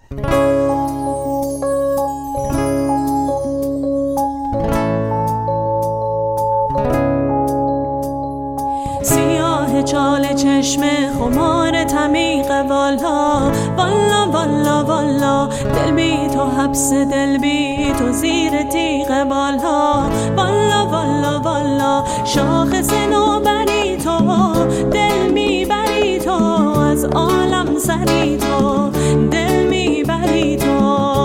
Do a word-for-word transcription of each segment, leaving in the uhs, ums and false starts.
سیاه چال چشم خمار تمیق والا والا والا والا، دل بی تو حبس دل بی تو زیر تیغ بالا والا والا والا، شاخ صنوبری تو دل میبری تو، از عالم سری تو دل میبری تو،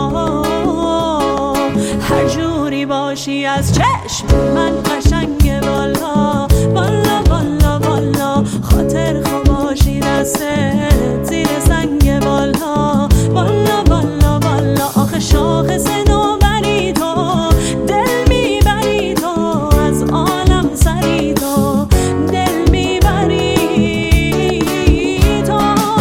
هر جوری باشی از چشم من قشنگ والا والا والا والا، خاطر خماشی دستت زیر سنگ والا والا والا والا، آخه شاخ صنوبری تو دل میبری تو، از عالم سری تو دل میبری تو.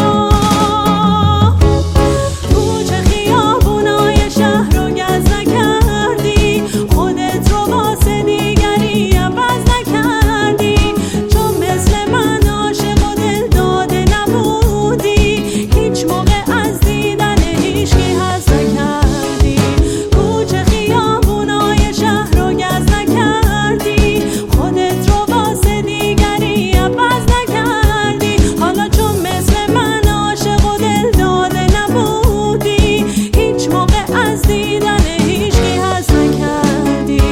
کوچه خیابونای شهر رو گز نکردی، خودت رو واسه دیگری عوض نکردی، چون مثل من عاشق و دل داده نبودی، هیچ موقع از دیدن هیچکی حظ نکردی. کوچه خیابونای شهر رو گز نکردی، خودت رو واسه دیگری عوض نکردی، حالا چون مثل من عاشق و دل داده نبودی، هیچ موقع از دیدن هیچکی حظ نکردی.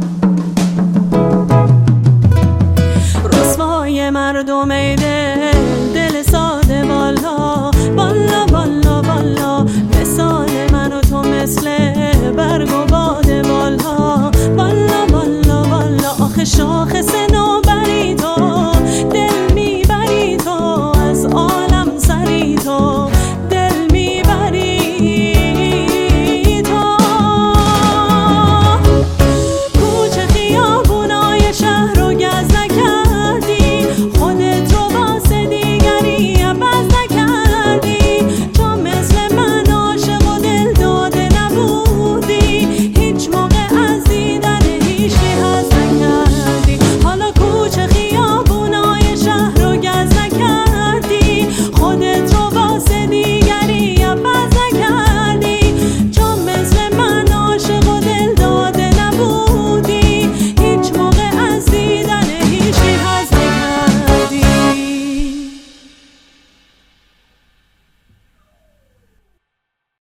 رسوای مردم ایده